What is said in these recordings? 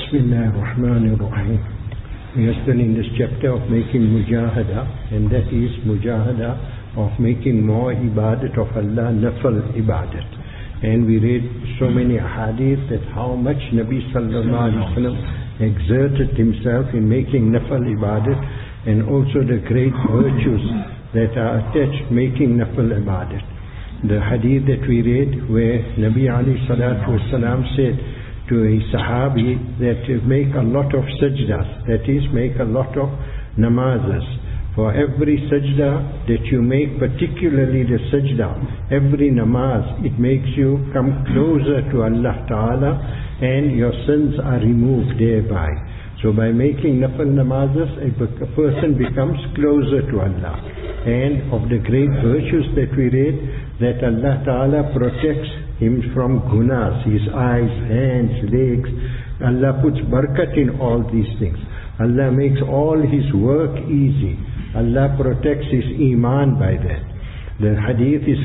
Bismillah ar-Rahman ar-Rahim. We are still in this chapter of making mujahada, and that is mujahada of making more ibadat of Allah, nafal ibadat. And we read so many hadith that how much Nabi sallallahu alaihi wasallam exerted himself in making nafal ibadat, and also the great virtues that are attached making nafal ibadat. The hadith that we read where Nabi alayhi salatu wasalam said to a sahabi that make a lot of sajdas, that is, make a lot of namazes. For every sajda that you make, particularly the sajda, every namaz, it makes you come closer to Allah Ta'ala, and your sins are removed thereby. So by making nafal namazes, a person becomes closer to Allah. And of the great virtues that we read, that Allah Ta'ala protects him from gunas, his eyes, hands, legs. Allah puts barakat in all these things. Allah makes all his work easy. Allah protects his iman by that. The hadith is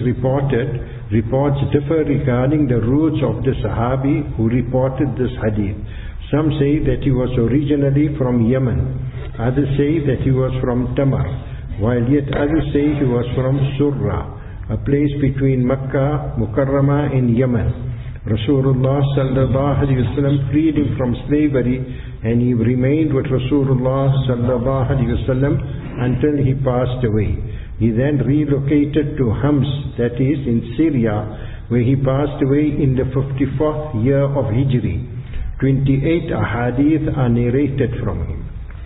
reports differ regarding the roots of the sahabi who reported this hadith. Some say that he was originally from Yemen. Others say that he was from Tamar, while yet others say he was from Surra, a place between Makkah, Mukarramah and Yemen. Rasulullah sallallahu alaihi wasallam freed him from slavery, and he remained with Rasulullah sallallahu alaihi wasallam until he passed away. He then relocated to Homs, that is in Syria, where he passed away in the 54th year of Hijri. 28 ahadith are narrated from him.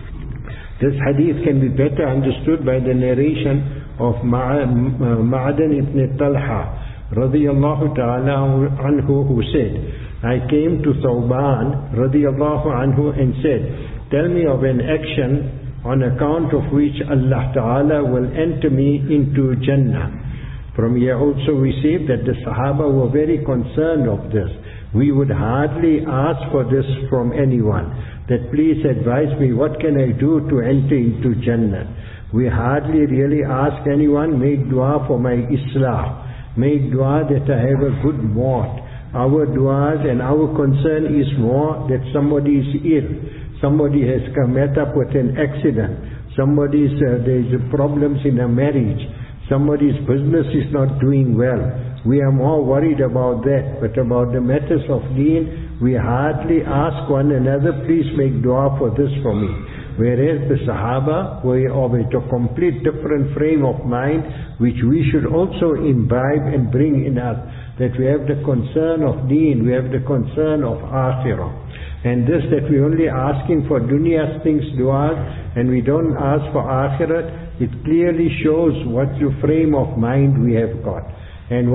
This hadith can be better understood by the narration of Ma'adan ibn Talha radiyallahu ta'ala anhu, who said, I came to Thawban radiyallahu anhu and said, tell me of an action on account of which Allah Ta'ala will enter me into Jannah. From here also we see that the Sahaba were very concerned of this. We would hardly ask for this from anyone, that please advise me, what can I do to enter into Jannah? We hardly really ask anyone, make dua for my Islah, make dua that I have a good maut. Our duas and our concern is more that somebody is ill, somebody has met up with an accident, there's problems in a marriage, somebody's business is not doing well. We are more worried about that, but about the matters of deen, we hardly ask one another, please make dua for this for me. Whereas the Sahaba were of a complete different frame of mind, which we should also imbibe and bring in us, that we have the concern of deen, we have the concern of akhirah. And this, that we only asking for dunya's things, du'as, and we don't ask for akhirat, it clearly shows what the frame of mind we have got. And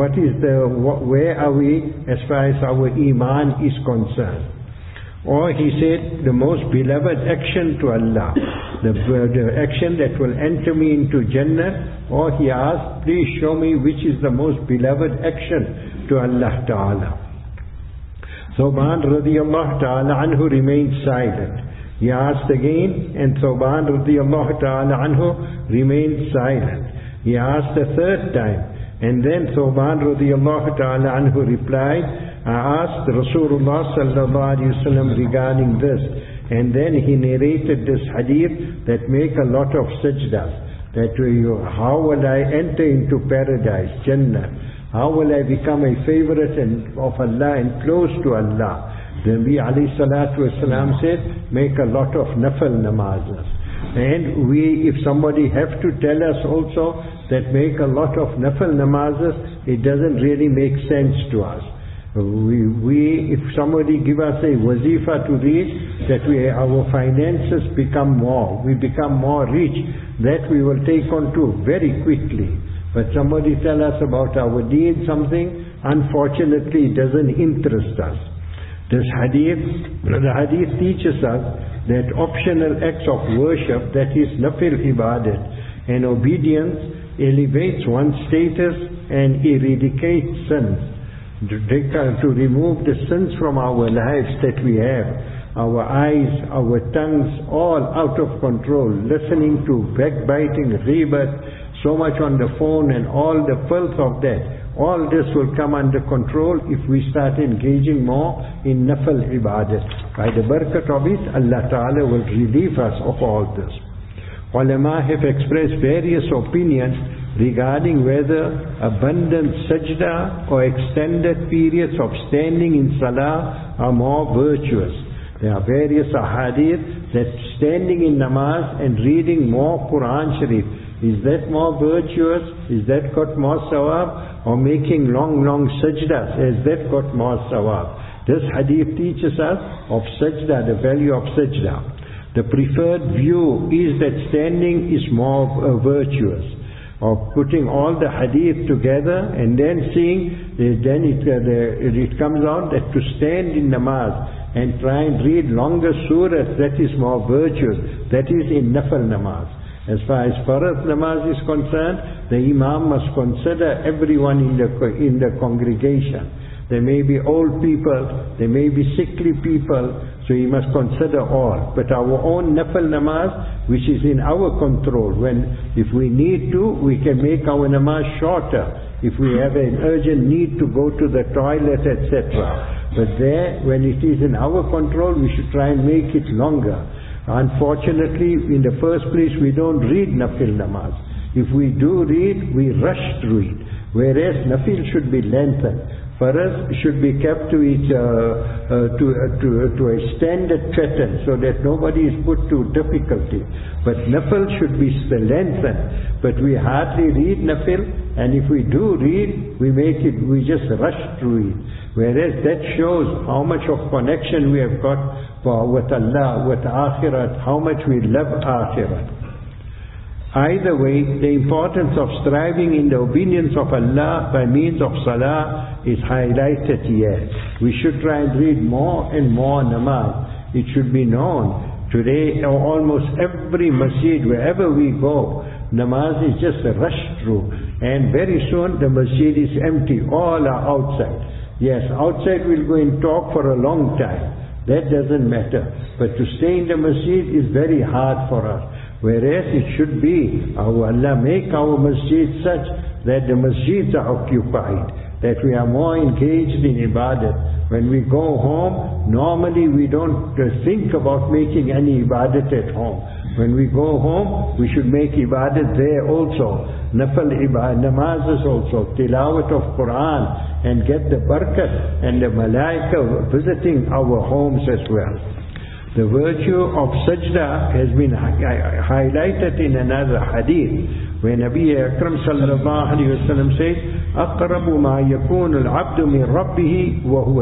where are we as far as our iman is concerned. Or he said, the most beloved action to Allah, the action that will enter me into Jannah. Or he asked, please show me which is the most beloved action to Allah Ta'ala. Thawban radiyallahu ta'ala anhu remained silent. He asked again, and Thawban radiyallahu ta'ala anhu remained silent. He asked a third time, and then Thawban radiyallahu ta'ala anhu replied, I asked Rasulullah sallallahu alaihi wasallam regarding this, and then he narrated this hadith that make a lot of sajdas, that how will I enter into paradise, Jannah, how will I become a favorite of Allah and close to Allah. The Nabi alayhi salatu wasalam said, make a lot of nafal namazas. And if somebody have to tell us also that make a lot of nafal namazas, it doesn't really make sense to us. If somebody give us a wazifa to read, that our finances become more, we become more rich, that we will take on to very quickly. But somebody tell us about our deen something, unfortunately it doesn't interest us. The hadith teaches us that optional acts of worship, that is nafil ibadat, and obedience elevates one's status and eradicates sins. To remove the sins from our lives that we have, our eyes, our tongues, all out of control, listening to backbiting, ghibat, so much on the phone and all the filth of that. All this will come under control if we start engaging more in nafal ibadat. By the barakat of it, Allah Ta'ala will relieve us of all this. Ulama have expressed various opinions regarding whether abundant sajda or extended periods of standing in salah are more virtuous. There are various ahadith that standing in namaz and reading more Quran Sharif, is that more virtuous? Is that got more sawab? Or making long sajdas, has that got more sawab? This hadith teaches us of sajda, the value of sajda. The preferred view is that standing is more virtuous. Of putting all the hadith together and then seeing, then it comes out that to stand in namaz and try and read longer surahs, that is more virtuous. That is in nafal namaz. As far as farad namaz is concerned, the imam must consider everyone in the congregation. There may be old people, there may be sickly people, so he must consider all. But our own nafal namaz, which is in our control, if we need to, we can make our namaz shorter. If we have an urgent need to go to the toilet, etc. But there, when it is in our control, we should try and make it longer. Unfortunately, in the first place, we don't read nafil namaz. If we do read, we rush through it. Whereas nafil should be lengthened. Farad should be kept to a standard pattern so that nobody is put to difficulty. But nafil should be lengthened. But we hardly read nafil, and if we do read, we just rush through it. Whereas that shows how much of connection we have got with Allah, with Akhirat, how much we love Akhirat. Either way, the importance of striving in the obedience of Allah by means of salah is highlighted here. We should try and read more and more namaz. It should be known. Today, almost every masjid, wherever we go, namaz is just a rush through. And very soon the masjid is empty. All are outside. Yes, outside we'll go and talk for a long time. That doesn't matter. But to stay in the masjid is very hard for us. Whereas it should be, Allah make our masjid such that the masjids are occupied, that we are more engaged in ibadat. When we go home, normally we don't think about making any ibadat at home. When we go home, we should make ibadat there also. Nafal ibadat, namazes also, tilawat of Quran, and get the barakat and the malaika visiting our homes as well. The virtue of sajda has been highlighted in another hadith, where Nabi Akram sallallahu alayhi wa sallam says, أَقْرَبُ مَا يَكُونُ الْعَبْدُ مِنْ رَبِّهِ وَهُوَ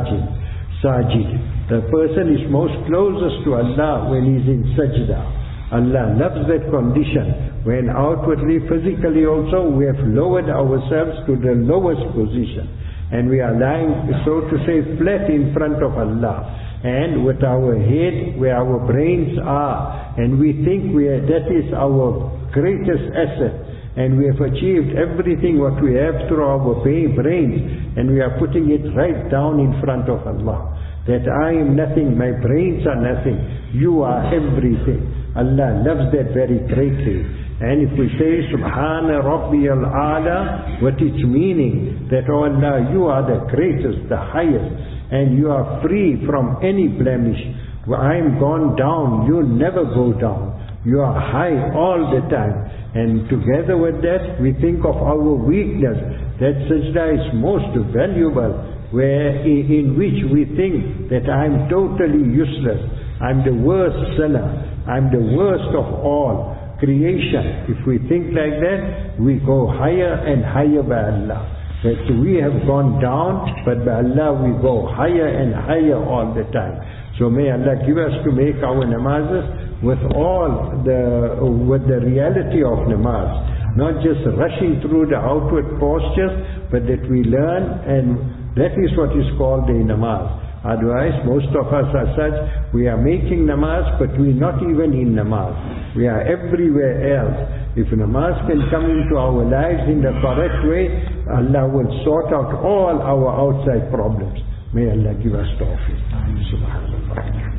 sajid. The person is most closest to Allah when he is in sajda. Allah loves that condition, when outwardly, physically also, we have lowered ourselves to the lowest position. And we are lying, so to say, flat in front of Allah. And with our head where our brains are, and we think that is our greatest asset, and we have achieved everything what we have through our brains, and we are putting it right down in front of Allah, that I am nothing, my brains are nothing, you are everything. Allah loves that very greatly. And if we say Subhana Rabbiyal A'la, what its meaning, that oh Allah, you are the greatest, the highest, and you are free from any blemish. I am gone down, you never go down. You are high all the time. And together with that, we think of our weakness. That sajda is most valuable, in which we think that I am totally useless. I am the worst sinner. I am the worst of all creation. If we think like that, we go higher and higher by Allah. That we have gone down, but by Allah we go higher and higher all the time. So may Allah give us to make our namazes with the reality of namaz. Not just rushing through the outward postures, but that we learn, and that is what is called a namaz. Otherwise, most of us are such, we are making namaz, but we are not even in namaz. We are everywhere else. If namaz can come into our lives in the correct way, Allah will sort out all our outside problems. May Allah give us tawfiq. Subhanallah.